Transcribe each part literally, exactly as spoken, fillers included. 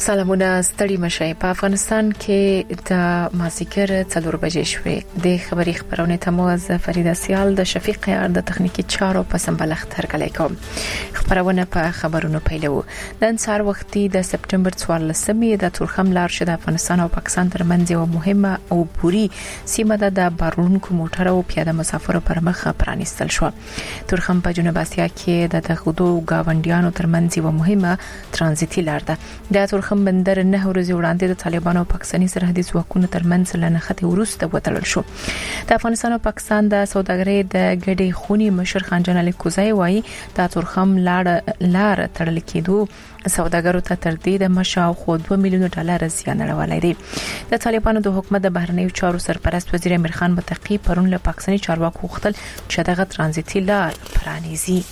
سلامونه ستړي مشي په افغانستان کې د مازیګر څلور بجې شوې د خبري خبرونه تموز فریدا سیال د شفیق یار د تخنیکی چارو په سمبلخ ترګلې کوم خبرونه په خبرونو پیلو د انصار وختي د سپټمبر څوارلسمې د تورخم لار شد افغانستان او پاکستان ترمنځ یو مهمه او پوری سیمه د بارونکو موټر او پیاده مسافرو پر مخ پرانیستل شو. تورخم په جنوب اسیا کې د تخودو گاونډیانو ترمنځ یو مهمه ترانزیتي لار ده. د تورخم بندر نه ورځې وړاندې د طالبانو او پاکستاني سرحدي ځواکونو ترمنځ لنخته ورسته وتړل شو. د افغانستان او پاکستان د سوداګرۍ د ګډې خونی مشر خان جان علي کوزای وایي د تورخم لار لار تړل کېدو سوداګرو ته تر دې د مشاو خو دوه میلیون ډالر زیان اړولای دي. د طالبانو د حکومت د بهرنیو چارو سرپرست وزیر امیر خان متقی پرون له پاکستاني چارواکو وغوښتل چې دغه ترانزیتي لار پرانیزي.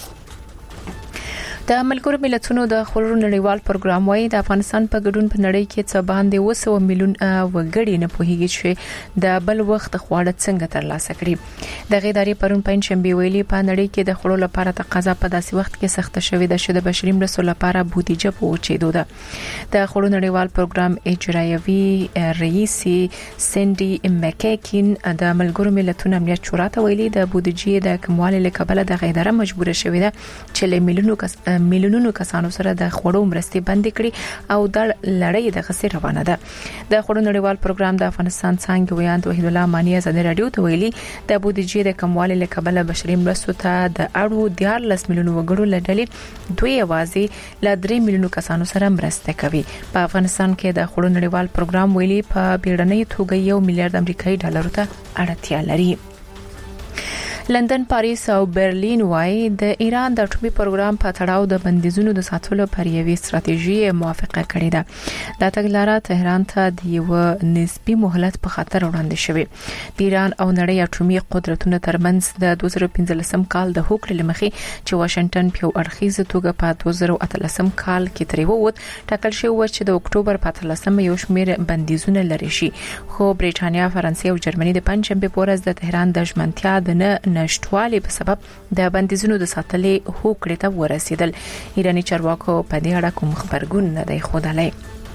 د ملګرو ملتونو د خلرو نړیوال پروګرام وايي د افغانستان په ګډون په نړۍ کې څه باندې وسو میلیون وګړي نه پوهیږي چې د بل وخت خواړه څنګه ترلاسه کړي. د غیداري پرون پاین شنبه ویلي په نړۍ کې د خلرو لپاره تقاضا په داسې وخت کې سخت شوې ده چې د بشري مرستو لپاره بودیجه پوهچېدو ده. د خلرو نړیوال پروګرام اجرایوي رئیس سندي مکیکین د ملګرو ملتونو امنیت شورا ته ویلي د بودیجې د کموالي لکبل د غیداره مجبور شوې ده چې له میلیونو کس میلیونونو کسانو سره د خوړو مرستې بند کړي او د لړۍ د غسر روانه ده. د خوړو نړیوال پروګرام د افغانستان څنګه ویاند وحید الله مانی ازادي رادیو ته ویلي د بودیجې د کموالي لکبل بشري مرستو ته د اړو دیارلس میلیونو وګړو لړلې دوی اوازې ل درې میلیونو کسانو سره مرسته کوي. په افغانستان کې د خوړو نړیوال پروګرام ویلي په بیړنۍ توګه یو میلیارډ امریکایي ډالر ته اړتیا لري. لندن، پاریس او برلین وايي د ایران د اټومي پروګرام په تړاو د بندیزونو د ساتلو پر یوې ستراتیژي موافقه کړې ده. د تګلارې تهران ته د یو نسبی مهلت په خاطر وړاندې شوې. د ایران او نړۍ اټومي قدرتونو ترمنځ د دوه زره پنځلسم کال د هوکړې لمخې چې واشنگټن په اړخیزه توګه په دوه زره اتلسم کال کې ترې ووت ټاکل شوی و چې د اکتوبر په اتلسم یو شمېر بندیزونه لري شي. خو بریټانیا، فرانسې او جرمني د پنځشنبه په ورځ د تهران د ژمنتیا د نه نشټوالي په سبب د بندیزونو د ساتلې هوکړې ته ورسېدل. ایرانی چارواکو په دې اړه کوم خبرګون نه دی ښودلی.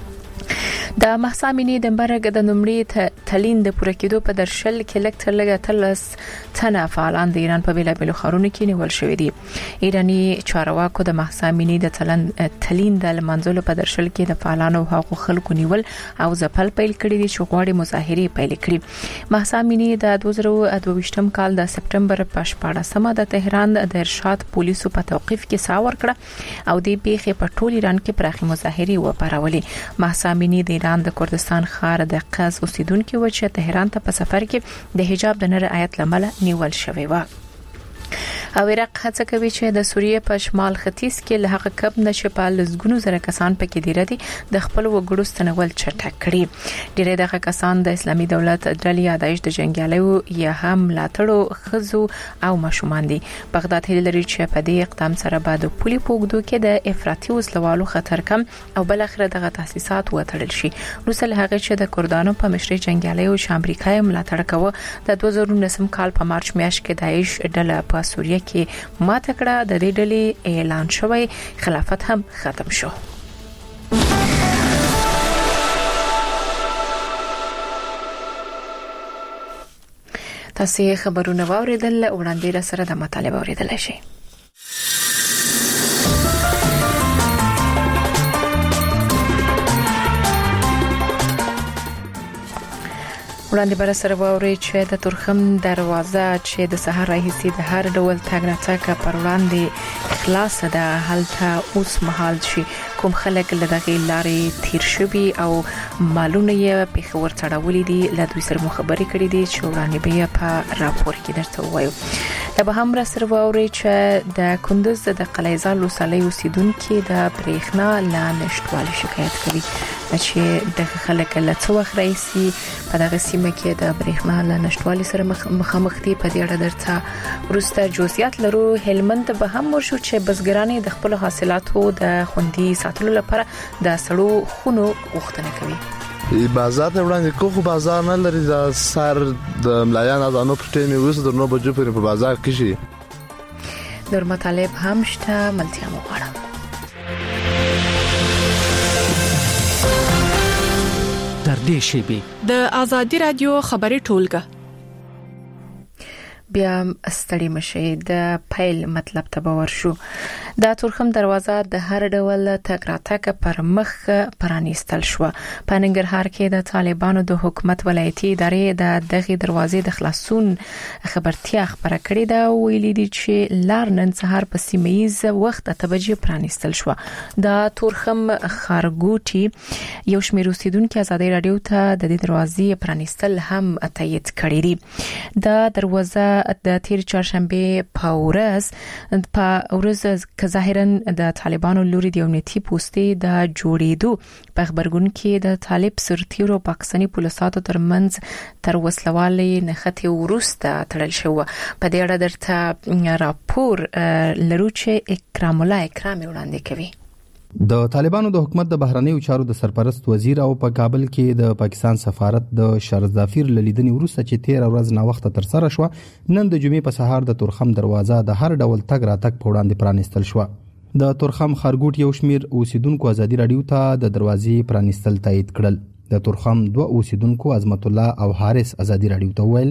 د مهسا امینی د مرګ د نومړي تلین د پوره کېدو په درشل کې لکټر لګه تلس تنه فعالان د ایران په بیلابیلو ښارونو کې نیول شوې دي. ایرانی چارواکو د مهسا امینی د تلن تلین د منځلو په درشل کې د فعالانو حقوق خلکو نیول او ځپل پیل کړي دي چې غواړي مظاهره پیل کړي. مهسا امینی د دوه زره دوه ویشتم کال د سپټمبر په شپاړسمه د تهران د ارشاد پولیسو په توقيف کې ساور کړه او د پیښې په ټول ایران کې پراخي مظاهره وپارولې. مهسا امینی د ایران د کردستان ښار د قز اوسیدونکو و چې تهران ته په سفر کې د حجاب د نر آیت لمل نیول شوی و. او عراق هڅه کوي چې د سوریه په شمال ختیځ کې له هغه کب نشه په لزګونو زره کسان پکې دی ردي د خپل وګړو ستنول چټک کړي. ډېر دغه کسان د اسلامي دولت ډلې یادایش د جنگیالیو یا هم لاتړو خزو او ماشومان دي. بغداد هیله لري چې په دې اقدام سره بعد پولي پوګدو کې د افراطي وسلوالو خطر کم او بل اخر دغه تاسیسات وټړل شي. روسل هغه چې د کردانو په مشرۍ جنگیالیو چې امریکا یې ملاتړ کوي د دوه زره نهم کال په مارچ میاشت کې داعش ډله په سوریه کې ماته کړه. د دې ډلې اعلان شوی خلافت هم ختم شو. تاسو خبرونه واوریدل وړاندې را سره د مطالبه اوریدل شي. وړاندې بر سره ووري چې د تورخم دروازه چې د سحر راهیسي د هر ډول تاګ نه تاګ پر وړاندې خلاص ده هلته اوس مهال شي کوم خلک له دغه لارې تیر شوي او مالونه یې په خبر تړولې دي. له دوی سره مخابري کړې دي چې وړاندې به په راپور کې درته وایو. د به هم را سره ووري چې د کندوز د قلعه‌زال وسلې اوسیدونکو د برېښنا لا نشټوالي شکایت کوي چې د خلک له څو وخت راځي په دغه سیمه کې د برېښنا له نشټوالي سره مخامخ دي. په دې اړه درته ورسته جزئیات لرو. هلمند به هم ورشو چې بزګران د خپل حاصلاتو د خوندي ساتلو لپاره د سړو خونو غوښتنه کوي. بازار ته وړاندې کوخه بازار نه لري. د سر د ملایان اذانو په ټیمه وسه د نو بجو په بازار کې شي. در مطالب هم شته ملتیا مو غواړم. نږدې شي. د آزادي رادیو خبري ټولګه بیا ستړي مشه د پیل مطلب ته باور شو. د تورخم دروازه د هر ډول تګ راتګ پر مخ پرانیستل شو. په ننګرهار کې د طالبانو د حکومت ولایتي ادارې د دغه دروازې د خلاصون خبرتیا خبره کړې ده. ویلي دي چې لار نن سهار په سیمایز وخت اته بجې پرانیستل شو. د تورخم خارګوټي یو شمېر اوسیدونکو ازادي رادیو ته د دې دروازې پرانیستل هم تایید کړی دي. د دروازه د تیر چهارشنبه په ورځ په ورځ که ظاهرا د طالبانو لوري د امنیتي پوسټې د جوړېدو په خبرګون کې د طالب سرتیرو پاکستاني پولیسو ترمنځ تر وسلوالۍ نخته ورسته تړل شو. په دې اړه درته راپور لرو چې اکرام الله اکرامي وړاندې کوي. د طالبانو د حکومت د بهرنیو چارو د سرپرست وزیر او په کابل کې د پاکستان سفارت د شرزافیر لیدنې وروسته چې تیر ورځ نا وخت تر سره شو، نن د جمعې په سهار د تورخم دروازه د هر ډول تګ راتګ په وړاندې پرانیستل شو. د تورخم خارګوټ یو شمیر اوسیدونکو ازادي رادیو ته د دروازې پرانیستل تایید کړل. د تورخم دوه اوسیدونکو عظمت الله او حارث ازادي رادیو ته ویل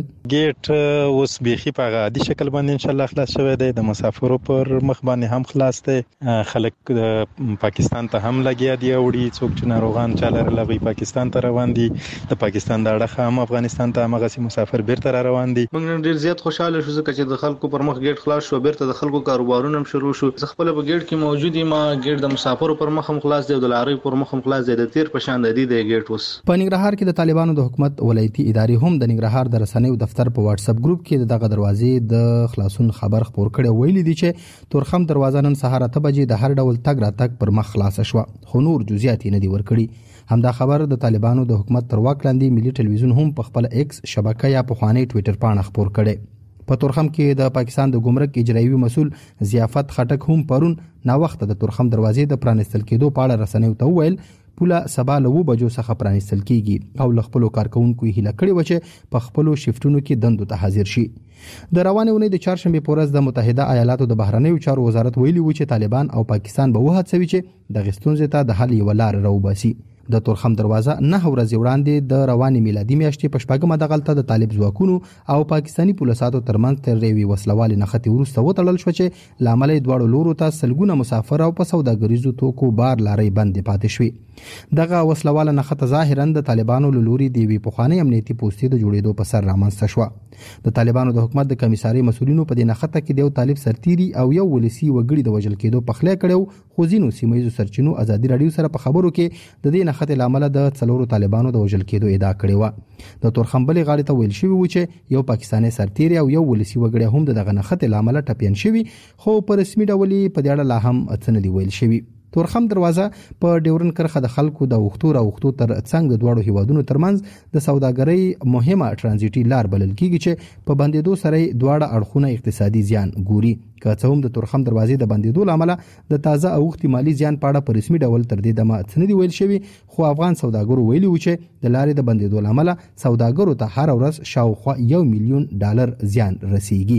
ګیټ اوس بيخي په عادي شکل باندې ان شاء الله خلاص شوی دی. د مسافرو پر مخ باندې هم خلاص دی. خلک پاکستان ته هم لګیا دي وړي څوک چې ناروغان چاله لغوي پاکستان ته روان دي. د پاکستان د اړخه هم افغانستان ته مغسي مسافر بیرته را روان دي. موږ ډیر زیات خوشاله شو ځکه چې د خلکو پر مخ ګیټ خلاص شو، بیرته د خلکو کاروبارونه هم شروع شو. خپل په ګیټ کې موجود ما ګیټ د مسافرو پر مخ هم خلاص دی او د لارې پر مخ هم خلاص دی. د تیر په شان دی د ګیټ اوس په ننګرهار د طالبانو د حکومت ولایتي ادارې هم د ننګرهار د رسنیو دفتر په واتس اپ ګروپ کې دغه دروازې د خلاصون خبر خبر کړي. ویلي دي چې تورخم دروازه نن سهار اته بجې د هر ډول تګ راتګ پر مخ خلاص شو، خو نور جزئیات نه دي ورکړي. همدا خبر د طالبانو د حکومت تر واک لاندې ملي ټلویزیون هم په خپل ایکس شبکه یا په خواني ټوئیټر باندې خبر کړي. په تورخم کې د پاکستان د ګمرک اجرایي مسول ضیافت خټک هم پرون نا وخت د تورخم دروازې د پرانستل کېدو په اړه رسنیو ته ویل پوله سبا له و بجو څخه پرانستل کیږي او خپل کارکونکو هیله کړي و چې په خپل شیفټونو کې دندو ته حاضر شي. د روانې ونې د چهارشنبه په ورځ د متحده ایالاتو د بهرنیو چارو وزارت ویلي و چې طالبان او پاکستان به وهڅوي چې د غستونځ ته د حل یو لار راوباسي. د تورخم دروازه نه ورځ وړاندې د رواني میلادي میاشتې په شپږمه دغلطه د طالب ځواکونو او پاکستاني پولیسو ترمنځ تر ریوي وسلوال نختی ورسته وټړل شو چې لامل دواړو لورو ته سلګونه مسافر او په سوداګریزو توکو بار لاري بند پاتې شوي. دغه وسلوال نخته ظاهرا د طالبانو لوري دی وی پخوانی امنیتي پوسټې د جوړېدو په سر رامنځته شو. د طالبانو د حکومت د کمیساري مسولینو په دې نخته کې د طالب سرتيري او یو ولسی وګړي د وجل کېدو په خله کړو. خو ځینو سیمایي سرچینو ازادي رادیو سره په خبرو کې د دې نخته لامل د څلورو طالبانو د وجل کېدو ادعا کړې و. د تورخم بلې غاړې ته ویل شوی و چې یو پاکستاني سرتيري او یو ولسی وګړي هم دغه نخته لامل ټپین شوی، خو په رسمي ډول په دې اړه لا هم څه نه دی ویل شوی. تورخم دروازه په ډیورن کرخه د خلکو د وختو را وختو تر څنګ د دوړو هیوادونو ترمنځ د سوداګرۍ مهمه ترانزیټي لار بلل کیږي چې په بندیدو سره دواړه اړخونه اقتصادي زیان ګوري. که څه هم د تورخم دروازې د بندیدو لامل د تازه اوختي مالی زیان په اړه په رسمي ډول تر دې دمه څه نه دی ویل شوی، خو افغان سوداګرو ویلي و چې د لارې د بندیدو لامل سوداګرو ته هر ورځ شاوخوا یو میلیون ډالر زیان رسیږي.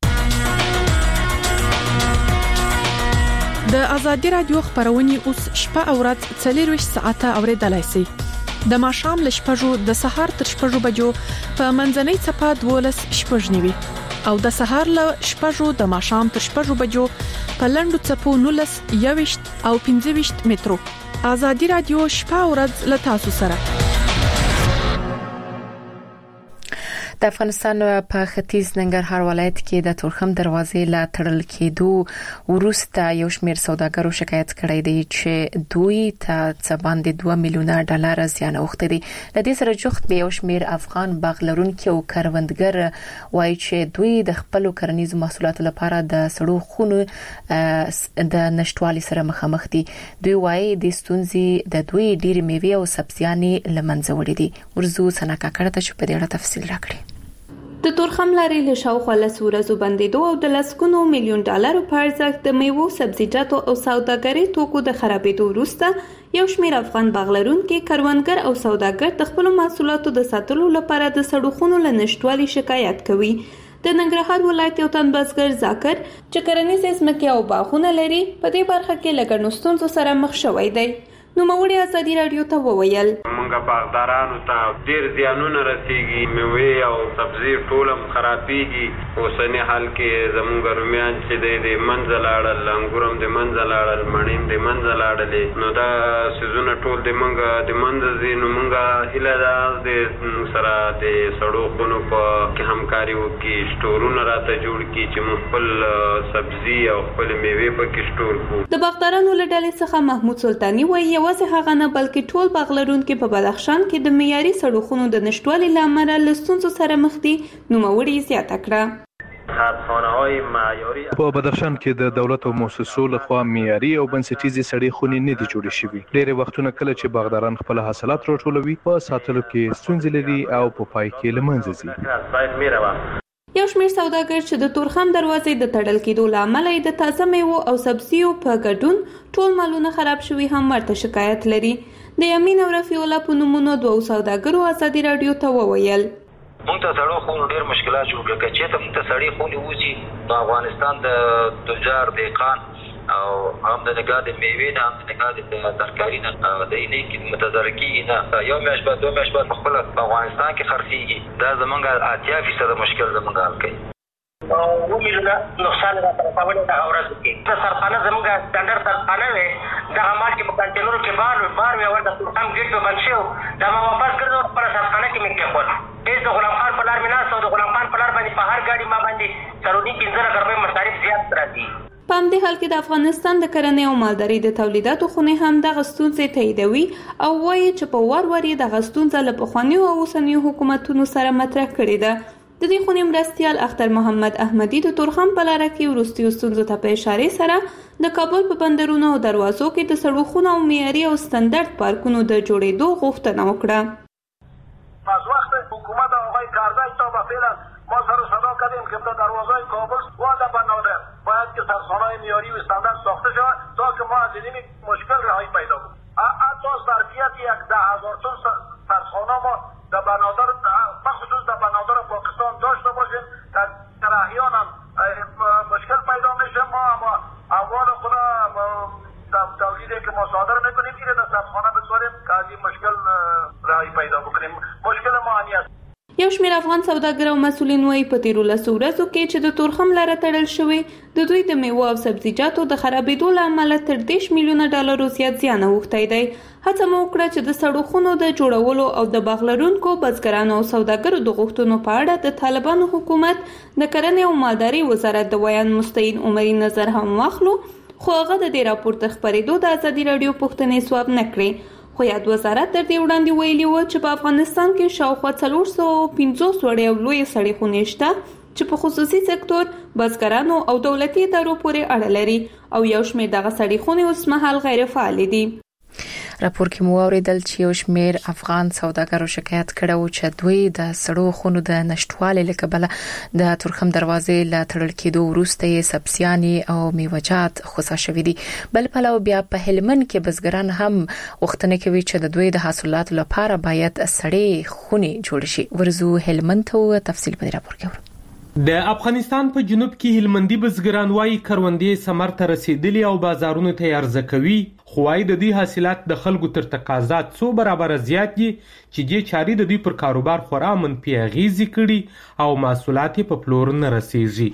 د آزادي رادیو خبرونه اوس شپه او ورځ څلور ساعته اوریدلای شئ. د ماښام ل شپږو د سهار تر شپږو بجو په منځنۍ چپه دولس شپږ نیوي او د سهار ل شپږو د ماښام تر شپږو بجو په لندو چپو نولس یوشت او پنځه وشت مترو. آزادي رادیو شپه او ورځ ل تاسو سره. د افغانستان په ختیځ ننګرهار ولایت کې د تورخم دروازې لا تړل کېدو وروسته یو شمېر سوداګرو شکایت کړی دی چې دوی ته څه باندې دوه میلیونه ډالر زیان اوښتی دي. د دې سره جوخت به یو شمېر افغان باغ لرونکي او کروندګر وایي چې دوی د خپل کرنیزو محصولاتو لپاره د سړو خونو د نشټوالي سره مخامخ دي. دوی وایي د ستونزې د دوی ډېری میوې او سبزیانې لمنځه وړي دي. ورزو سنکا کړه چې په دې اړه تفصیل راکړي. د تورخم لارې له شاوخوا لس ورځو بندېدو او د لسګونو میلیون ډالرو په ارزښت د میوو، سبزیجاتو او سوداګرۍ توکو د خرابېدو وروسته یو شمېر افغان باغ لرونکي کروندګر او سوداګر د خپلو محصولاتو د ساتلو لپاره د سړو خونو له نشتوالي شکایت کوي. د ننګرهار ولایت یو تن بزګر ذاکر چې کرنیزې ځمکې او باغونه لري په دې برخه کې له ګڼو ستونزو سره مخ شوی دی. نو موري ازادي رادیو ته وویل موږ باغدارانو ته ډیر زیانونه رسیږي، میوه او سبزی ټول هم خرابېږي. اوسنی حال کې زموږ رومیان چې د منځ لاړل، انګورم د منځ لاړل، مڼې د منځ لاړلې، نو دا سيزونه ټول د موږ د منځ زی نو موږ هیله ده د سره د سړو خونو په کې همکاري وکړي، سټورونه راته جوړ کړي چې موږ خپل سبزی او خپل میوه په کې سټور کړو. د باغدارانو له ډلې څخه محمود سلطانی وایي یوازې هغه نه بلکې ټول باغلرونکو په بدخشان کې د معیاري سړو خونو د نشټوالي لامل له ستونزو سره مخ دي. نو موري زیاته کړه په بدخشان کې د دولت او مؤسسو لخوا معیاري او بنسټیزي سړې خونې نه دي جوړې شوې. ډېر وختونه کله چې باغداران خپل حاصلات راټولوي په ساتلو کې ستونزې لري او په پای کې له منځه ځي. یو شمېر سوداګر چې د تورخم دروازې د تړل کېدو له امله د تازه میوو او سبزیو په ګډون ټول مالونه خراب شوي هم ورته شکایت لري. د یمین او رفیع الله په نومونو دوه سوداګرو ازادي رادیو ته وویل مونږ ته سړو خونو ډېر مشکلات جوړ کړل چې ته مونږ ته سړې خونې وځي نو افغانستان د تجار دهقان او هم د نگاه د میوې نه هم د نگاه د ترکاري نه د اینې کې متضرر نه یو میاشت بعد دوه میاشت بعد خپل په افغانستان کې خرڅېږي. دا زمونږ اتیا فیصد مشکل زمونږ حل کوي. و میلیونه نقصان راته راوړی دا ورځ کې د سرخانه زمونږ سټانډرډ سرخانه وي دا مال کې په کنټینرو کې بار بار وي او د تورخم ګیټ په بند شو دا ما واپس کړو خپل سرخانه کې مې کېښول. هیڅ د غلام خان په لار مې ناست او د غلام خان په لار باندې په هر ګاډي ما باندې څلورنی پنځه لکه روپۍ مصارف زیات راځي. په همدې حال کې د افغانستان د کرنې او مالدارۍ د تولیداتو خونې هم دغه ستونزې تاییدوي او وایي چې په وار وار یې دغه ستونزه له پخوانیو او اوسنیو حکومتونو سره مطرح کړې ده. د دې خونې مرستیال اختر محمد احمدي د تورخم په لاره کې وروستیو ستونزو ته په اشارې سره د کابل په بندرونو او دروازو کې د سړو خونو او معیاري او ستندرد پارکونو د جوړېدو غوښتنه وکړه. از وقت حکومت آقای کارزای تا به فعلا ما سر صدا کردیم که در دروازهای کابل و بنادر باید که سرخانه‌های معیاری و استاندارد ساخته شود تا که ما از این مشکل رهایی پیدا کنیم. حتی ظرفیت یک ده هزار تن سرخانه ما در بنادر بخصوص در بنادر پاکستان داشته باشیم در احیان هم مشکل پیدا میشه. ما اما اموال خود تولیدی که ما صادر میکنیم اینه در سرخانه بسپاریم که از این مشکل رهایی پیدا بکنیم. مشکل ما همین است. یو شمېر افغان سوداګر او مسؤلین وایي په تیرو لسو ورځو کې چې د تورخم لاره تړل شوې د دوی د میوو او سبزیجاتو د خرابېدو له امله تر دېرش میلیونه ډالرو زیات زیان اوښتی دی. هڅه مو وکړه چې د سړو خونو د جوړولو او د باغ لرونکو بزګرانو او سوداګرو د غوښتنو په اړه د طالبانو حکومت د کرنې او مالدارۍ وزارت د ویان مستعین عمري نظر هم واخلو خو هغه د دې راپورته خپرېدو د ازادي راډیو پوښتنې ځواب نه کړې. خو یاد وزارت تر دې وړاندې ویلي و چې په افغانستان کې شاوخوا څلور سوه پنځوس وړې او لویې سړې خونې شته چې په خصوصي سکتور، بزګرانو او دولتي ادارو پورې اړه لري او یو شمېر دغه سړې خونې اوس مهال غیر فعالې دي. راپور کې مو اوریدل چې یو شمېر افغان سوداګرو شکایت کړو چې دوی د سړو خونو د نشټوالي له کبله د تورخم دروازې له تړل کېدو وروسته یې سبزیانې او میوه‌جات خوسا شوې دي. بل پلو بیا په هلمند کې بزګران هم وختونه کوي چې د دوی د حاصلاتو لپاره باید سړې خونې جوړ شي. ورزو هلمند ته تفصیل په راپور کې. د افغانستان په جنوب کې هلمندي بزګران وايي کروندې ثمر ته رسیدلي او بازارونو ته عرضه کوي. خو وايي د دې حاصلات د خلکو تر تقاضا څو برابر زیات دي چې دې چاري د دوی پر کاروبار خورا منفي اغیزې کړي او محصولات په پلور نه رسیږي.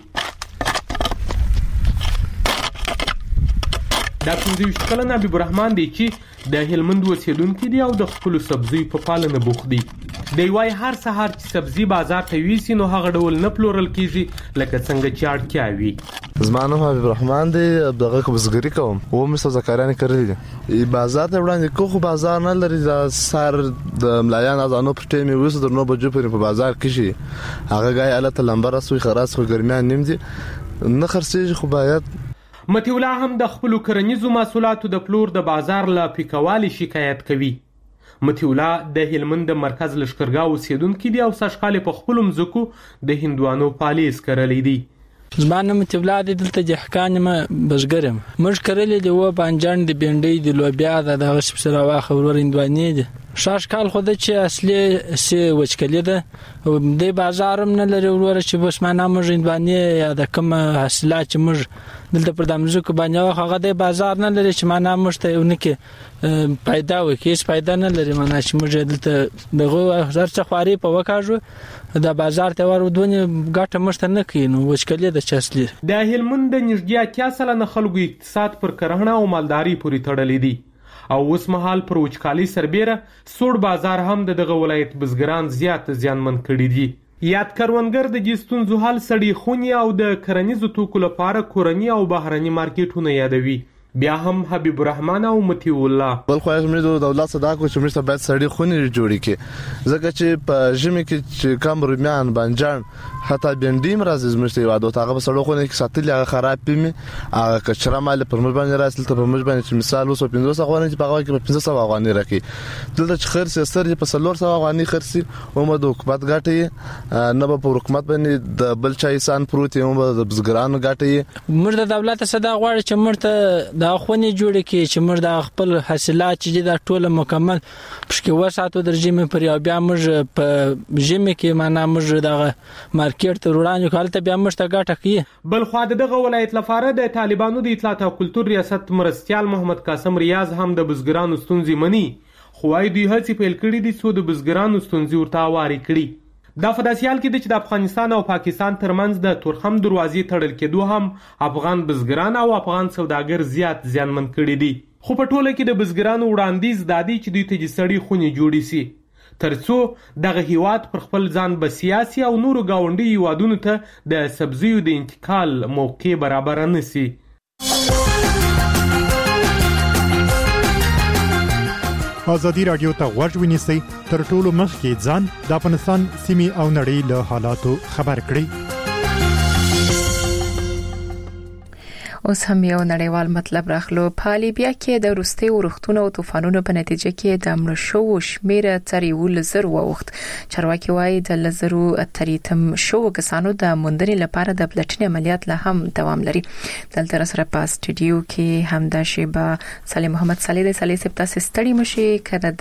دا پنځه ویشت کلن حبیب الرحمن دی چې د هلمند اوسیدونکی دی او د خپل سبزیو په پالنه بوخت دی. دی وايي هر سهار چې سبزی بازار ته ویسي نو هغه ډول نه پلورل کیږي لکه څنګه چې اړتیا وي. زما نوم حبیب الرحمن دی، دغه کوزګری کوم او مې سوزکاران کړی دي. بازار ته وړاندې کوخه بازار نه لري. د سر د ملایان ازانو په ټیمه وسو د نو بجو په بازار کې شي هغه غای الته لمبر اسوي خراس خو ګرمیان نیم دي نه خرڅېږي. خو باید متي الله هم د خپل کرنیزو محصولاتو د پلور د بازار له پیکوالي شکایت کوي. متي الله د هلمند مرکز لشکرګاو اوسیدونکو دی او سشکاله په خپل مزکو د هندوانو پالیس کړلې دي. زمانه متي الله د دلته جهکان ما بشګرم مش کړلې دی و بانجان د بنډۍ د لوبیا د دغه سره واخه ور هندواني دي شاش کال خو د چې اصلي سی وچکلی ده د بازارم نه لري ورور چې بس معنا موږ باندې یا د کوم حاصلات چې موږ دلته پر دمزو کې باندې هغه د بازار نه لري چې معنا موږ ته ونکه پیدا وکړي هیڅ پیدا نه لري معنا چې موږ دلته دغه هزار څه خواري په وکاژو د بازار ته ورودونه ګټه مشته نه کینو وچکلی د چاسلی د هلمند د نږدې اتیا سلنه خلکو اقتصاد پر کرهڼه او مالداري پورې تړلې دي او اوس مهال پر وچکالي سربېره سوړ بازار هم د دغه ولایت بزګران زیات زیانمن کړي دي یاد کروندګر د دې ستونزو حل سړې خونې او د کرنیزو توکو لپاره کورني او بهرني مارکیټونه یادوي بیا هم حبیب الرحمن او متي الله بل خو زموږ د دولت صدا کو چې موږ باید سړې خونې جوړې کړي ځکه چې په ژمي کې چې کم رومیان بانجان حتی بندیم راځي زموږ ته یادو تاغه په سړو خونې کې ساتل هغه خراب پېمي هغه کچرا مال پر موږ باندې راځي ته په موږ باندې چې مثال وسو پنځوس افغانۍ چې په هغه کې په پنځه سوه افغانۍ راکې دلته چې خرڅ ستر په څلور سوه افغانۍ خرڅي او مده حکومت ګټي نه به په حکومت باندې د بل چا انسان پروت یم د بزګرانو ګټي موږ د دولت صدا غواړي چې موږ ته د خونې جوړ کړي چې موږ د خپل حاصلات چې د ټوله مکمل پښکې وساتو درجه پر یا بیا موږ په ژمي کې معنا موږ د مارکیټ ته وړاندې کولته بیا موږ ته ګټه کوي بل خو دغه ولایت لپاره د طالبانو د اطلاعات او کلتور ریاست مرستيال محمد قاسم ریاض هم د بزګرانو ستونزې مني خو وايي دوی هڅې پیل کړې دي چې د بزګرانو ستونزې ورته واري کړي دا په داسې حال کې د افغانستان او پاکستان ترمنځ د تورخم دروازې تړل کېدو هم افغان بزګران او افغان سوداګر زیات زیانمن کړي دي خو په ټوله کې د بزګرانو وړاندیز دادی چې دوی ته سړې خونې جوړې شي ترڅو دغه هیواد پر خپل ځان به سیاسي او نورو گاونډي هیوادونو ته د سبزیو د انتقال موقع برابر نه شي ازادي رادیو ته غوږ ونیسئ تر ټولو مخکې ځان د افغانستان سیمې او نړۍ له حالاتو خبر کړئ اوس هم یو نړیوال مطلب راخلو په لیبیا کې د روسي ورښتونو او طوفانونو په نتیجه کې د مړ شو شمیره تر یو لزر ووخت چارواکي وايي د لزرو اتریتم شو کسانو د موندنې لپاره د پلټنې عملیات لا هم دوام لري دلته سره په استودیو کې همدا شیبه سلیم محمد صالح د صالح سپتا سستړي مشي کړه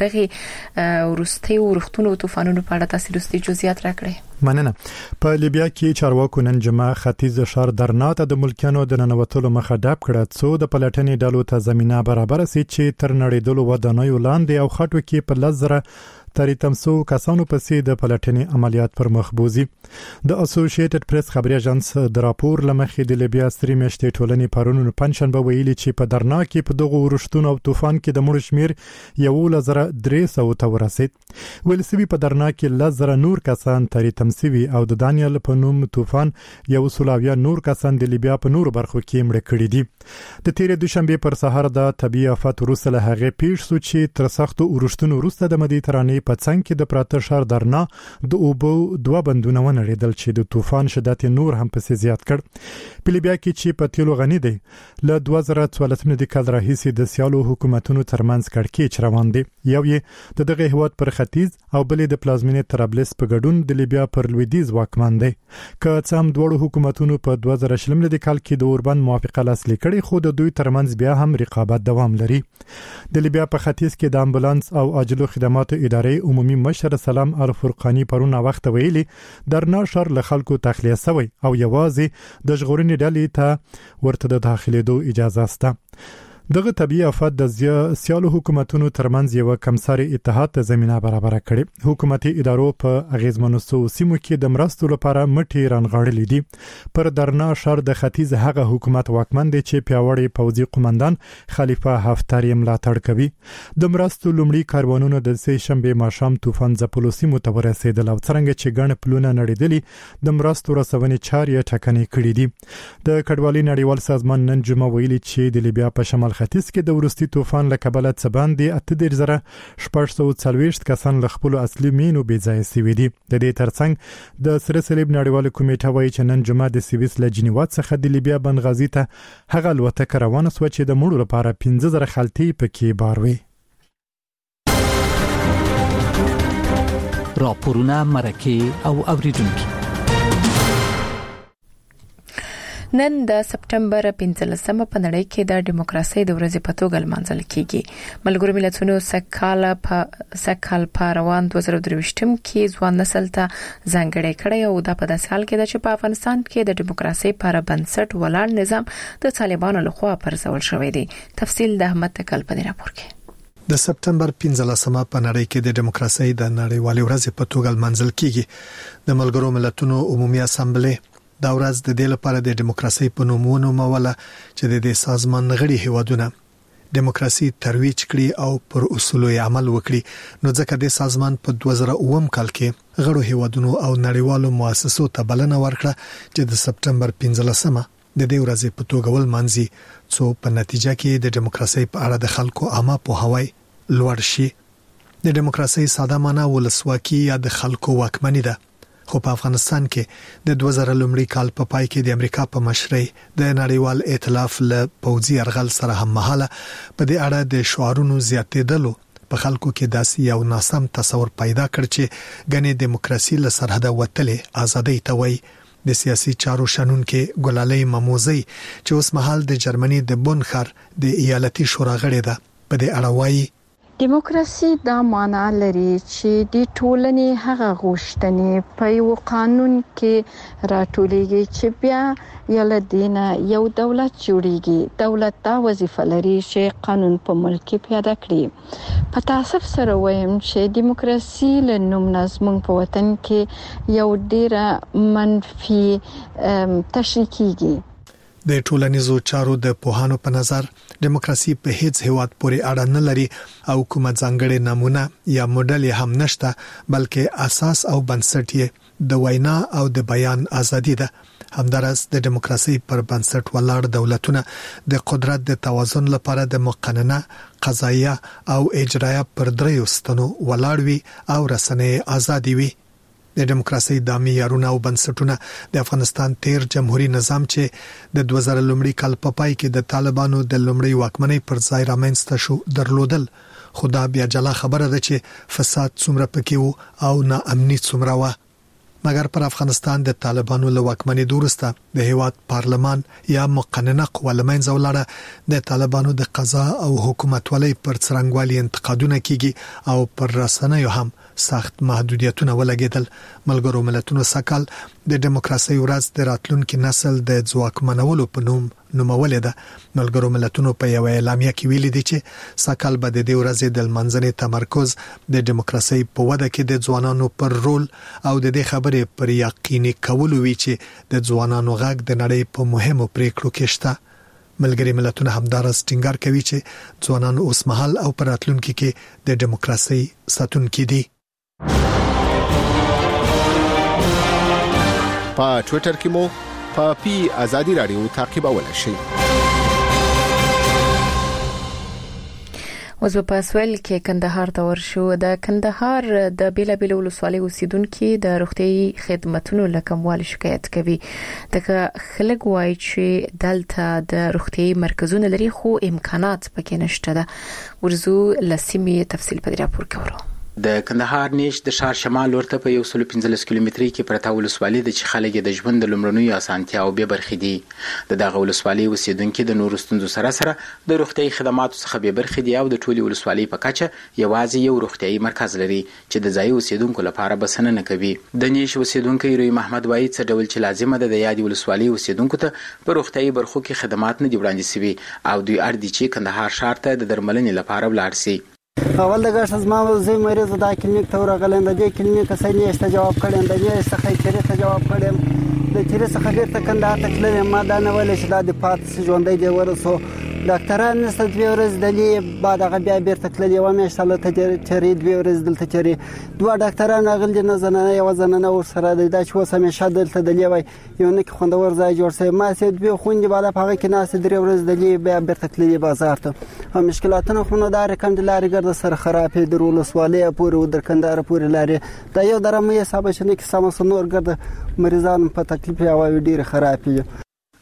دغه روسي ورښتونو او طوفانونو په اړه تاسو رستي جزئیات راکړئ مننه په لیبیا کې چارواکو نن جمعه ختیځ شهر درنا ته د ملکانو د ننوتلو مخه ډاب کړه څو د پلټنې ډلو ته زمينه برابر سي چې تر نړیدلو ودانیو لاندې او خټو کې په لزره تری تمسو کسانو پسې د پلټنې عملیات پر مخ بوزي د اسوسییټډ پریس خبري اژانس د راپور لمخې د لیبیا ستري میاشتې ټولنې پرونو پنځشنبه ویلي چې په درنا کې په دغه ورښتونو او طوفان کې د مړو شمیر یو لزر درې سوه ته ورسید ولسبي په درنا کې لزر نور کسان تری تمسوي او د دانیال په نوم طوفان یو سلاویا نور کسان د لیبیا په نور برخو کې مړ کړي دي د تیر دوشنبه پر سهار د طبيعي آفات وروسته هغه پیښ سو چې تر سختو ورښتونو وروسته د مدیترانې په څنګ کې د پراته شهر درنا د اوبو دوه بندونه ونړیدل چې د طوفان شدت نور هم پسې زیات کړ په لیبیا کې چې په تیلو غني دی له دوه زره څوارلسم د کال راهیسې د سیالو حکومتونو ترمنځ کړکېچ روان دي یو یې د دغه هیواد پر ختیځ او بلې د پلازمینې طرابلس په ګډون د لیبیا پر لویدیز واکمن دی که څه هم دوه حکومتونو په دوه زره شلم د کال کې د اوربند موافقه لاسلیک کړي خو د دوی ترمنځ بیا هم رقابت دوام لري د لیبیا په ختیځ کې د امبولانس او عاجلو خدماتو ادارې عمومي مشر سلام الفرقانی پرونه وخت ویلي درنا شهر له خلکو تخلیه شوی او یوازې د ژغورنې ډلې ته ورته د داخليدو اجازه شته دغه طبيعي آفات د سیالو حکومتونو ترمنځ یو کمساري اتحاد ته زمينه برابر کړي حکومتي ادارو په اغیزمنو سیمو کې د مرستو لپاره مټي رانغاړلې دي پر درنا شهر د ختیځ هغه حکومت واکمن دی چې پیاوړی پوځي قومندان خلیفہ حفتر یې ملاتړ کوي د مرستو لومړي کاروانونو د سې شنبه ماښام طوفان زپلوسی متورسېدل او څنګه چې ګڼ پلونه نړیدلې د مرستو رسونې چارې ټکنۍ کړې دي د کډوالۍ نړیوال سازمان نن جمعه ویلي چې د لیبیا په شمال ختیځ کې د ورستي طوفان له کبله څه باندې اته دېرش زره شپږ سوه څلوېښت کسان له خپلو اصلي مینو بې ځایه سوي دي د دې ترڅنګ د سره صلیب نړیواله کمیټه وایي چې نن جمعه د سویس له جنیوا څخه د لیبیا بنغازي ته هغه الوتکه روانه سوه چې د مړو لپاره پنځه زره خلطې پکې بار وي راپورونه مرکه او اوریدونکو نن د سپټمبر پنځلسمه په نړۍ کې د دیموکراسي د ورځې په توګه لمانځل کیږي. ملګرو ملتونو سکهال په سکهال په روان دوه زره درویشتم کې ځوان نسل ته ځانګړی کړی او د په داسې حال کې چې په افغانستان کې د دیموکراسي پر بنسټ ولاړ نظام د طالبانو لخوا پرځول شوی دی. تفصیل د احمد تکل په راپور کې. د سپټمبر پنځلسمه په نړۍ کې د دیموکراسي د نړیوالې ورځې په توګه لمانځل کیږي. د ملګرو ملتونو عمومي اسامبلې دا ورځ د دې لپاره د دیموکراسي په نوم ونوموله چې د دې سازمان غړي هیوادونه دیموکراسي ترویج کړي او پر اصولو عمل وکړي. نو ځکه د سازمان په دوه زره اووم کال کې غړو هیوادونو او نړیوالو مؤسسو ته بلنه ورکړه چې د سپټمبر پنځلسمه د دې ورځې په توګه ولمانځي څو په نتیجه کې د دیموکراسي په اړه د خلکو عامه پوهاوی لوړ شي. د دیموکراسي ساده معنی ولسواکي یا د خلکو واکمني ده. خو په افغانستان کې د دوه زره لومړي کال په پای کې د امریکا په مشرۍ د نړیوال ائتلاف له پوځي یرغل سره هم مهاله په دې اړه د شعارونو زیاتېدلو په خلکو کې داسې یو ناسم تصور پیدا کړ چې غني دیموکراسي له سرحده وتلې ازادي ته وایي. د سیاسي چارو شنونکو ګلالۍ مموزي چې اوس مهال د جرمني د بون ښار د ایالتي شورا غړې ده په دې اړه وایي دیموکراسي دا معنا لري چې د ټولنې هغه غوښتنې په یو قانون کې راټولېږي چې بیا یله دینه یو دولت جوړیږي. دولت دا وظیفه لري چې قانون په ملک کې پیاده کړي. په تاسف سره وایم چې دیموکراسي له نوم نظم په وطن کې یو ډیره منفي تشریح کیږي. د ټولنیزو چارو د پوهانو په نظر دیموکراسي په هیڅ هیواد پورې اړه نه لري او کومه ځانګړې نمونه یا موډل هم نشته، بلکې اساس او بنسټ یې د وینا او د بیان ازادي ده. همدارس د دیموکراسي پر بنسټ ولاړ دولتونه د قدرت د توازن لپاره د مقننه قضایه او اجرایه پر دریو ستنو ولاړ وي او رسنۍ ازادي وي. د دیموکراسي د معیارونو او بنسټونو د افغانستان تیر جمهوریت نظام چې د دوه زره لومړي کال په پای کې د طالبانو د لومړي واکمنۍ پر ځای رامنځته شو درلودل. خدا بیا جلا خبره ده چې فساد څومره پکې وو او ناامني څومره و. مګر پر افغانستان د طالبانو له واکمنۍ وروسته د هیواد پارلمان یا مقننه قوه لمنځه ولاړه. د طالبانو د قضا او حکومتولۍ پر څرنګوالي انتقادونه کیږي او پر رسنیو هم سخت محدودیتونه ولګیدل. ملګرو ملتونو سکهال د دیموکراسي ورځ د راتلونکي نسل د ځواکمنولو په نوم نومولې ده. ملګرو ملتونو په یو اعلامیه کې ویلي دي چې سکهال به د دې ورځې د لمانځنې تمرکز د دیموکراسي په وده کې د ځوانانو پر رول او د دې خبرې پر یقیني کولو وی چې د ځوانانو غږ د نړۍ په مهمو پریکړو کې شته. ملګری ملتونه همدارس ټینګار کوي چې ځوانان اوس مهال او پر راتلونکي کې د دیموکراسي ساتونکي دي. په ټوئیټر کې مو په پی ازادي رادیو تعقیبولای شئ. اوس په سویل کې کندهار ته ورشو. د کندهار د بیلابیل ولسوالۍ اوسیدونکو د روغتيایي خدماتو لکموالي شکایت کوي. دغه خلک وایي چې دلته د روغتيایي مرکزونه لري خو امکانات پکې نشته ده. ورزو لسیمې تفصیل په راپور کې ورو. د کندهار نیش د شار شمال ورته په یو سل پنځلس کیلومتري کې پرته ولسوالۍ د چې خلک د ژوند د لمړنوي اسانتیا او به برخې دي. د دغه ولسوالۍ اوسیدونکو د نورو ستونزو سره سره د روغتيایي خدماتو څخه به برخې دي او د ټولي ولسوالۍ په کچه یوازې یو روغتيایي مرکز لري چې د ځای اوسیدونکو لپاره بسنه نه کوي. د نیش اوسیدونکو روي محمد وایي چې ډول چې لازمه ده د یادي ولسوالۍ اوسیدونکو ته په روغتيایي برخو کې خدمات نه دی وړاندې شوي او دوی اړ دي چې کندهار شهر ته د درملنې لپاره ولاړ شي. اول د ګاش از ما زه مریض د کلینیک ته ورغلم. د دې کلینیک څخه نیشته جواب کړم، د دې څخه چیرې ته جواب کړم، د چیرې څخه بیرته کندهار ته تلم. ما دا نه ویل چې دا د پات ژوندۍ دی ورسو ډاکټران نشته. دوه ورځې دلې بعد هغه بیا بیرته تلل. یو میاشت له ته چیرې دوه ورځې دلته چیرې دوه ډاکټران غل نه زنانه یو زنانه ور سره د چې وسه میشه دلته دلې وای یو نه خوندور ځای جوړ سي. ما سي دوه خوندې بعد هغه کې ناس درې ورځې دلې بیا بیرته تلل بازار ته. هم مشکلاتونه خو نه دار کندلاري ګرځ سره خرابې درول سوالې پورې در کندهار پورې لاري دا یو درمه حساب شنه کې سم سنور ګرځ مریضان په تکلیف او ډیر خرابې.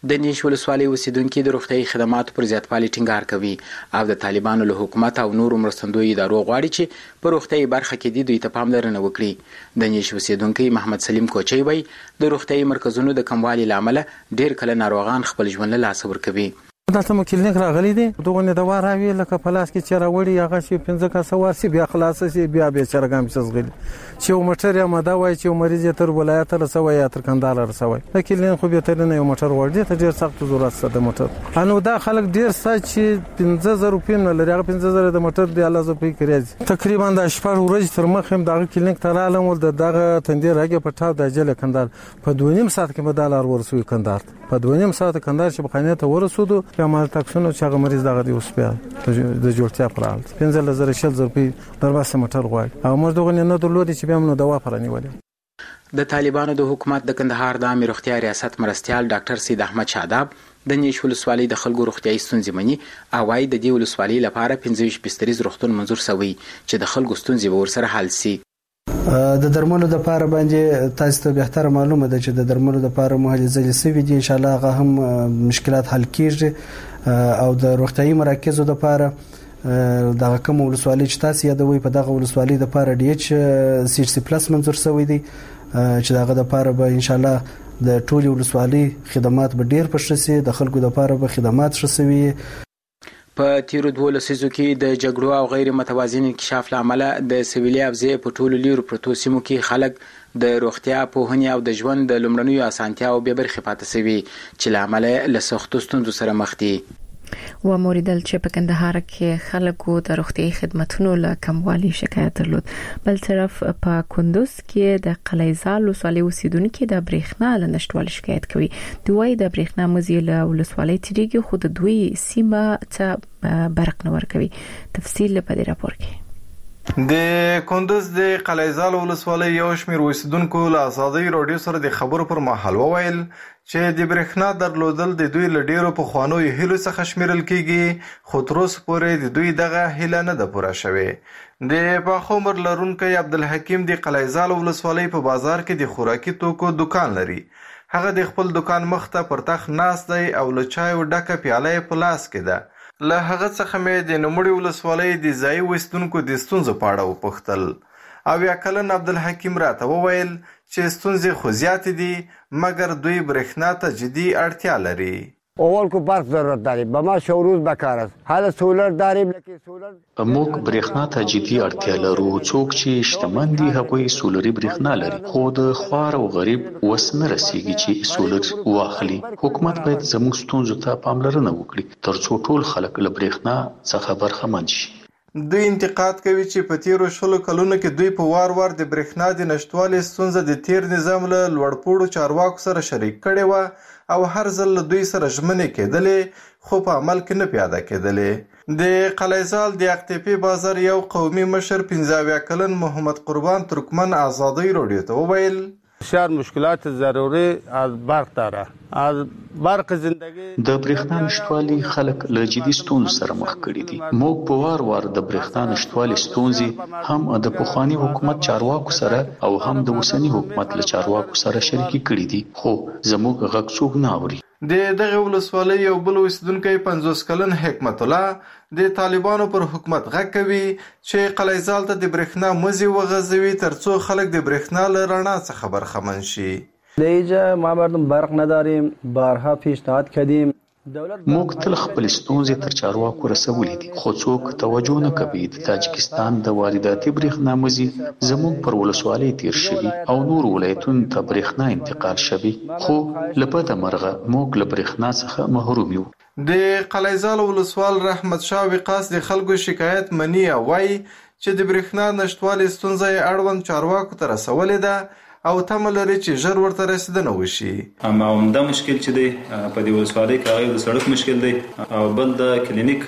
د نیش ولسوالۍ اوسیدونکو د روغتیايي خدماتو پر زیاتوالي ټینګار کوي او د طالبانو له حکومت او نورو مرستندوی ادارو غواړي چې په روغتیايي برخه کې د دوی ته پاملرنه وکړي. د نیش اوسیدونکو محمد سلیم کوچی وایي د روغتیايي مرکزونو د کموالي لامل ډیر کله ناروغان خپل ژوند له لاسه ورکوي. دلته مو کلینیک راغلی دی دغه نه دوا راوي لکه پلاس کې چې راوړي هغه چې پنځه کاسه ورسي بیا خلاص شي بیا به چرګام څه چې یو موټر یا ماده وای چې مریض تر ولایت رسوي یا تر کندهار رسوي د کلینیک خو به تر نه یو موټر ورډي ته ډیر سخت ضرورت ست د موټر انو دا خلک ډیر سات چې پنځه زره روپۍ نه لري هغه پنځه زره د موټر دی الله زپې کړی تقریبا د شپږ ورځې تر مخ هم دغه کلینیک ته رالم ول دغه تندې راګه پټاو د اجل کندهار په دوه نیم ساعت کې بدل ورسوي کندهار په دوه نیم ساعت کندهار چې بخانه ته ورسودو په مال تاکسونو چې هغه مریض دغه دی اوس بیا د جوړتیا پر حال پنځه زره شل زره روپۍ درباسه موټر غواړي او موږ دغه نه درلودي چې بیا موږ دوا پرانی ولې. د طالبانو د حکومت د کندهار د امیر روغتیا ریاست مرستيال ډاکټر سید احمد شاداب د نیش ولسوالۍ د خلکو روغتیايي ستونزې مني او وايي د دې ولسوالۍ لپاره پنځه ویشت بستریز روغتون منظور شوی چې د خلکو ستونزې به ورسره حل شي. د درملو د لپاره باندې تاسو ته به تر معلومه ده چې د درملو د لپاره مهلزه لسوي دي ان شاء الله هغه هم مشکلات حل کیږي او د روغتیايي مراکزو د لپاره دغه کوم ولسوالۍ چې تاسو یادوي په دغه ولسوالۍ د لپاره ډي ایچ سی سی پلس منظور شوی دی چې دغه د لپاره به ان شاء الله د ټولي ولسوالۍ خدمات به ډیر پښه سي د خلکو د لپاره به خدمات شوي. په تیرو دوه لسیزو کې د جګړو او غیر متوازن انکشاف لامل د سویلي افزې په ټولو لیرو پروتو سیمو کې خلک د روغتیا پوهنې او د ژوند د لومړنیو اسانتیاو به برخه پاتې شوي چې لامل له سختو ستونزو سره مخ دي. و موریدل چې په کندهار کې خلکو د روغتیايي خدماتو له کموالي شکایت درلود. بل طرف په کندوز کې د قلیزال ولسوالۍ اوسیدونکو د برېښنا له نشټوالي شکایت کوي. دوی د برېښنا مزي له ولسوالۍ تیریږي خو د دوی سیمه ته برق نه ورکوي. تفصیل په دې راپور کې. د کندوز د قلیزال ولسوالۍ یو شمېر اوسیدونکو له ازادۍ راډیو سره د خبرو پر مهال وویل چې د برېښنا درلودل د دوی له ډیرو پخوانیو هیلو څخه شمیرل کیږي خو تر اوسه پورې د دوی دغه هیله نه ده پوره شوې. د پاخه عمر لرونکی عبدالحکیم د قلیزال ولسوالۍ په بازار کې د خوراکي توکو دکان لري. هغه د خپل دکان مخ ته پر تخت ناست دی او له چایو ډکه پیاله په لاس کې ده. له هغه څخه مې د نوموړي ولسوالۍ د ځایي اوسیدونکو د ستونزو په اړه وپوښتل. اویا کلن عبدالحکیم راته وویل چې ستونزې خو زیاتې دي مګر دوی برېښنا ته جدي اړتیا لري. اول کو برق ضرورت داریم به ما شوروز بکار است حالا سولر داریم لکه سولر موږ برېښنا ته جدي اړتیا لرو. څوک چې شتمن دي هغوی سولري برېښنا لري خو د خوار او غریب وس نه رسیږي چې سولر واخلي. حکومت باید زموږ ستونزو ته پاملرنه وکړي ترڅو ټول خلک له برېښنا څخه برخمن شي. دوی انتقاد کوي چې په تیرو شلو کلونو کې دوی په وار وار د برېښنا د نشټوالي ستونزه د تیر نظام له لوړپوړو چارواکو سره شریک کړې وه او هر ځل له دوی سره ژمنې کېدلې خو په عمل کې نه پیاده کېدلې. د قلیزال د اقتیپي بازار یو قومي مشر پنځه اویا کلن محمد قربان ترکمن ازادۍ راډیو ته وویل بسیار مشکلات ضروری از برق داره از برق زندگی د برېښنا نشټوالي خلک له جدي ستونزو سره مخ کړي دي. موږ په وار وار د برېښنا نشټوالي ستونزې هم د پخواني حکومت چارواکو سره او هم د اوسني حکومت له چارواکو سره شریکي کړي دي خو زموږ غږ څوک نه اوري. د دغه ولسوالۍ یو بل اوسیدونکی پنځوس کلن حکمت الله د طالبانو پر حکومت غږ کوي چې قلیزال ته د برېښنا مزي وغځوي ترڅو خلک د برېښنا له رڼا څخه برخمن شي. دیجا ما مردم برق نداریم بارها پیشنهاد کردیم موږ تل خپل ستونزې تر چارواکو رسولې دي خو څوک توجه نه کوي. د تاجکستان د وارداتي برېښنا مزي زموږ پر ولسوالۍ تیر شوي او نور ولایتونو ته برېښنا انتقال شوي خو له بده مرغه موږ له برېښنا څخه محروم یو. د قلیزال ولسوال رحمت شاه وقاص د خلکو شکایت مني او وایي چې د برېښنا نشټوالي ستونزه یې اړوند چارواکو ته رسولې ده او تمه لري چې ژر ورته رسیدنه وشي. اما عمده مشکل چې دی په دې ولسوالۍ کې هغه د سړک مشکل دی او بل د کلینیک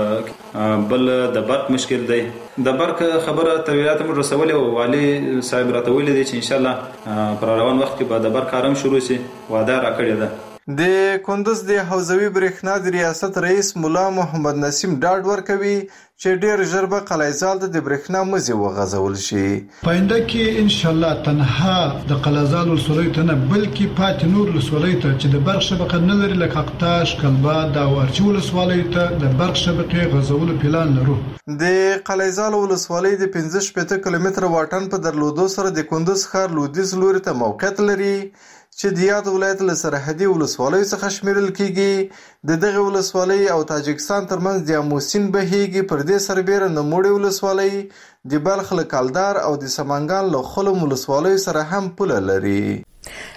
بل د برق مشکل دی. د برق خبره تر ولایت موږ رسولې او والي صاحب راته ویلي دی چې ان شاء الله پر روان وخت کې به د برق کارم شروع شي. وعده راکړې ده د کندوز د حوزوي برېښنا د ریاست رئیس مولا محمد نسیم ډاډ ورکوي چې ډېر ژر به قلعهزال ته د برېښنا مزي وغځول شي. پاینده کې ان شاء الله تنها د قلعهزال ولسوالۍ ته نه بلکې پاتې نور ولسوالۍ ته چې د برق شبکه نه لري لکه اقتاش، کلبات او ارچي ولسوالۍ ته د برق شبکې غځولو پلان لرو. د قلعهزال ولسوالۍ د پنځه شپېته کیلومتره واټن په درلودو سره د کندوز ښار لویدیځ لوري ته موقعیت لري چې د یاد ولایت له سرحدي ولسوالیو څخه شمیرل کیږي. د دغه ولسوالۍ او تاجکستان ترمنځ د امو سیند بهیږي. پر دې سربیره نوموړې ولسوالۍ د بلخ له کلدار او د سمنګان له خلم ولسوالیو سره هم پوله لري.